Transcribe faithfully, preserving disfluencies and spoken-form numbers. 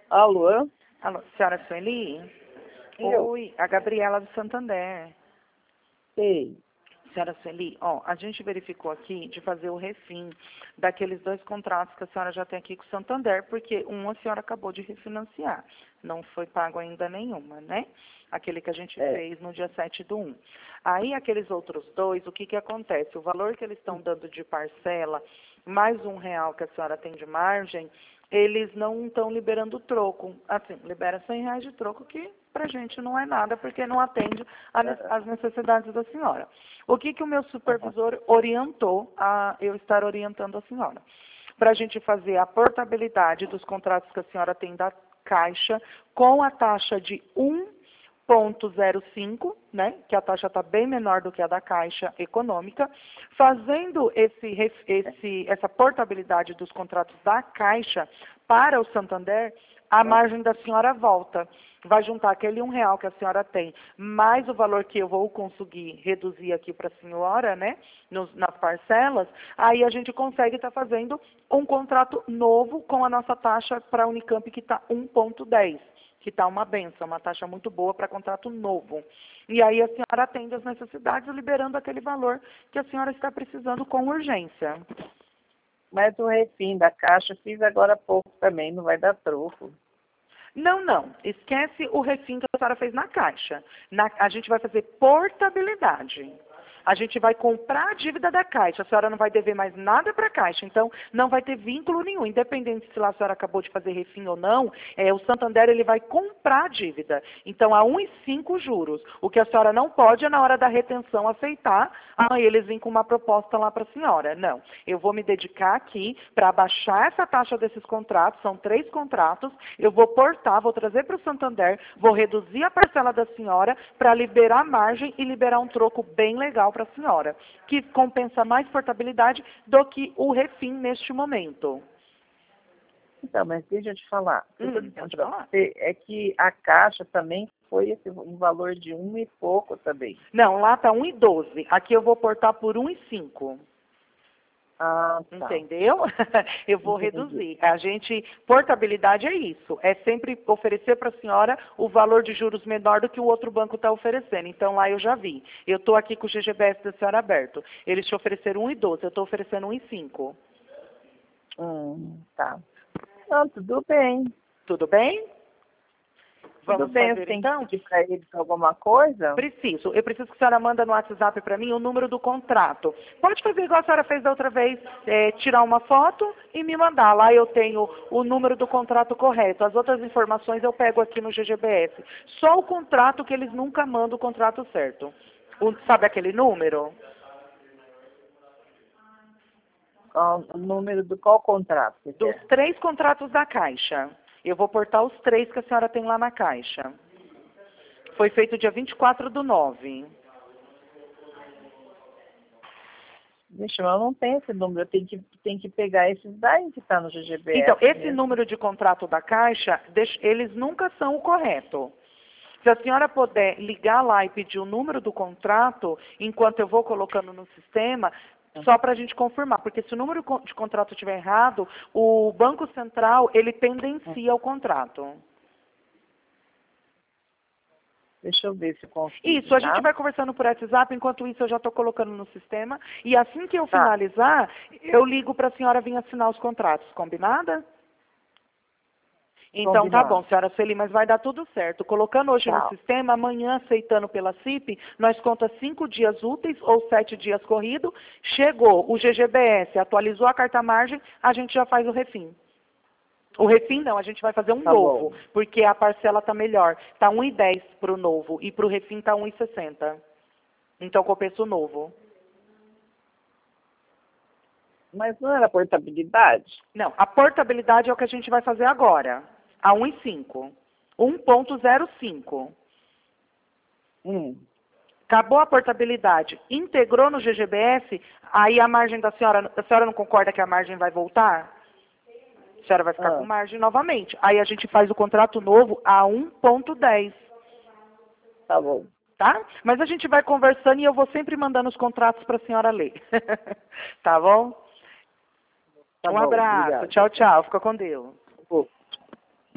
Alô? Alô, senhora Sueli? Eu? Oi, a Gabriela do Santander. Sei. Senhora Sueli, ó, a gente verificou aqui de fazer o refim daqueles dois contratos que a senhora já tem aqui com o Santander, porque um a senhora acabou de refinanciar. Não foi pago ainda nenhuma, né? Aquele que a gente É. fez no dia sete do um. Aí, aqueles outros dois, o que que acontece? O valor que eles estão dando de parcela, mais um real que a senhora tem de margem, eles não estão liberando troco. Assim, libera cem reais de troco, que pra gente não é nada, porque não atende às necessidades da senhora. O que que o meu supervisor orientou a eu estar orientando a senhora? Para a gente fazer a portabilidade dos contratos que a senhora tem da Caixa com a taxa de um ponto zero cinco, né, que a taxa está bem menor do que a da Caixa Econômica, fazendo esse, esse, essa portabilidade dos contratos da Caixa para o Santander, a margem da senhora volta. Vai juntar aquele um real que a senhora tem, mais o valor que eu vou conseguir reduzir aqui para a senhora, né, nos, nas parcelas, aí a gente consegue estar tá fazendo um contrato novo com a nossa taxa para a Unicamp, que está um ponto dez. Que está uma benção, uma taxa muito boa para contrato novo. E aí a senhora atende às necessidades, liberando aquele valor que a senhora está precisando com urgência. Mas o refim da Caixa fiz agora há pouco também, não vai dar troco. Não, não. Esquece o refim que a senhora fez na Caixa. Na, a gente vai fazer portabilidade. A gente vai comprar a dívida da Caixa. A senhora não vai dever mais nada para a Caixa. Então, não vai ter vínculo nenhum. Independente se lá a senhora acabou de fazer refim ou não, é, o Santander ele vai comprar a dívida. Então, a um vírgula cinco juros. O que a senhora não pode é, na hora da retenção, aceitar. Ah, eles vêm com uma proposta lá para a senhora. Não. Eu vou me dedicar aqui para abaixar essa taxa desses contratos. São três contratos. Eu vou portar, vou trazer para o Santander, vou reduzir a parcela da senhora para liberar a margem e liberar um troco bem legal para a senhora, que compensa mais portabilidade do que o refim neste momento. Então, mas deixa eu te falar. O que eu Hum, estou dizendo pode para falar. você é que a Caixa também foi esse, um valor de um e pouco também. Não, lá está um e doze. Aqui eu vou portar por um e cinco. Ah, tá. Entendeu? Eu vou Entendi. reduzir. A gente, portabilidade é isso. É sempre oferecer para a senhora o valor de juros menor do que o outro banco está oferecendo. Então, lá eu já vi. Eu estou aqui com o G G B S da senhora aberto. Eles te ofereceram um e doze, eu estou oferecendo um e cinco. Hum, tá. Não, tudo bem. Tudo bem? Tudo Vamos bem, fazer você tem então? que pedir para eles alguma coisa? Preciso. Eu preciso que a senhora manda no WhatsApp para mim o número do contrato. Pode fazer igual a senhora fez da outra vez, é, tirar uma foto e me mandar. Lá eu tenho o número do contrato correto. As outras informações eu pego aqui no G G B S. Só o contrato que eles nunca mandam o contrato certo. O, sabe aquele número? Qual, o número do qual contrato você Dos quer? três contratos da Caixa. Eu vou portar os três que a senhora tem lá na Caixa. Foi feito dia vinte e quatro do nove. Vixe, mas eu não tenho esse número, eu tenho que, tenho que pegar esses daí que está no G G B S. Então, esse mesmo. número de contrato da Caixa, deixa- eles nunca são o correto. Se a senhora puder ligar lá e pedir o número do contrato, enquanto eu vou colocando no sistema, só para a gente confirmar, porque se o número co- de contrato estiver errado, o Banco Central, ele tendencia o contrato. Deixa eu ver se eu consigo. Isso, a tá? gente vai conversando por WhatsApp, enquanto isso eu já estou colocando no sistema, e assim que eu Tá. finalizar, eu ligo para a senhora vir assinar os contratos, combinada? Então tá Combinado. bom, senhora Sueli, mas vai dar tudo certo. Colocando hoje no Tchau. sistema, amanhã aceitando pela C I P, nós conta cinco dias úteis ou sete dias corrido. Chegou o G G B S, atualizou a carta margem, a gente já faz o refim. O refim não, a gente vai fazer um Tá novo, bom. porque a parcela está melhor. Está um e dez para o novo e para o refim está um e sessenta. Então compensa o novo. Mas não era portabilidade? Não, a portabilidade é o que a gente vai fazer agora. A um e cinco. um ponto zero cinco. Hum. Acabou a portabilidade, integrou no G G B S, aí a margem da senhora, a senhora não concorda que a margem vai voltar? A senhora vai ficar Ah. com margem novamente. Aí a gente faz o contrato novo a um ponto dez, Tá bom. tá? Mas a gente vai conversando e eu vou sempre mandando os contratos para a senhora ler. Tá bom? Tá Um bom, abraço. obrigado. Tchau, tchau. Fica com Deus.